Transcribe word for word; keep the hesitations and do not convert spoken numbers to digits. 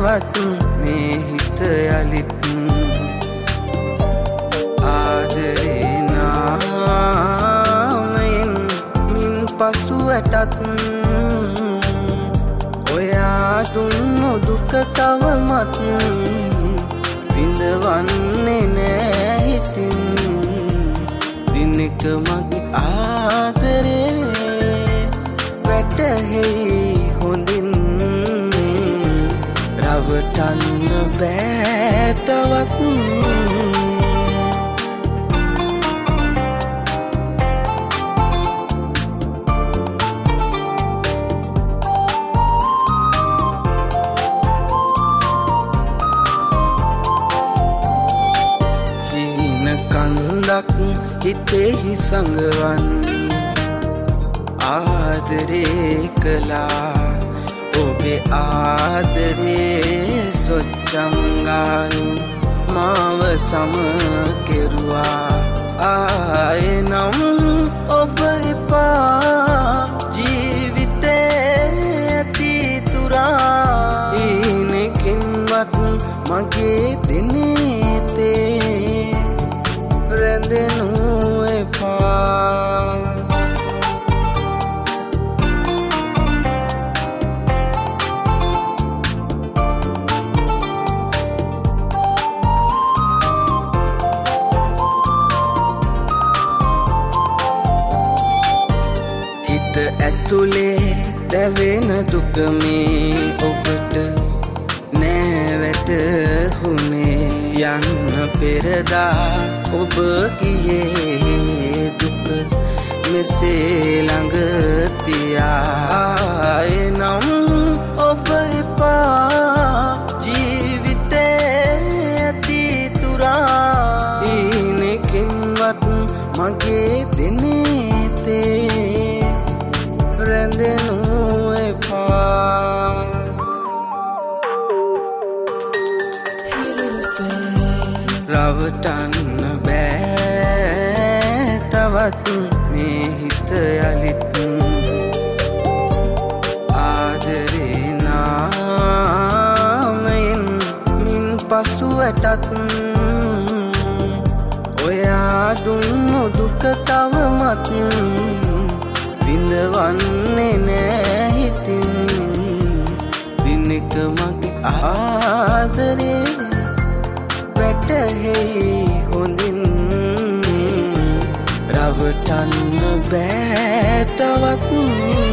තවත් මේ හිත යලිත් ආදරේ නාමයෙන් මින් පසු ඇටත් ඔයා දුන්නු දුක තවමත් විඳවන්නේ නෑ හිතින් දිනක මගේ ආදරේ වැටහෙයි හොඳින් රවටන්න බෑ තවත් හිතෙහි සංගවන් ආදරේ කළා ඔබේ ආදරේ සොච්චංගානු මාව සම කෙරුවා ආයෙනම් ඔබ එපා ජීවිතේ ඇති තුරා ඉනකින්වත් මගේ දිනේතේ රැඳෙනු එපා හිත ඇතුලේ දැවෙන දුක මේ ඔබට නැවැටහුනේ යන්න පෙරදා ඔබ ගියේ දුක මෙසේ ළඟ තියා එනම් ඔබ එපා ජීවිතේ ඇති තුරා ඉනකින්වත් මගේ දිනේතේ රැඳෙනු එපා රවටන්න බෑ තවත් මේ හිත යලිත් ආදරේ නාමයෙන් මින් පසු ඇටත් ඔයා දුන්නු දුක තවමත් විඳවන්නේ නෑ හිතින් දිනක මගේ ආදරේ වැටහෙයි හොඳින් රවටන්න බෑ තවත්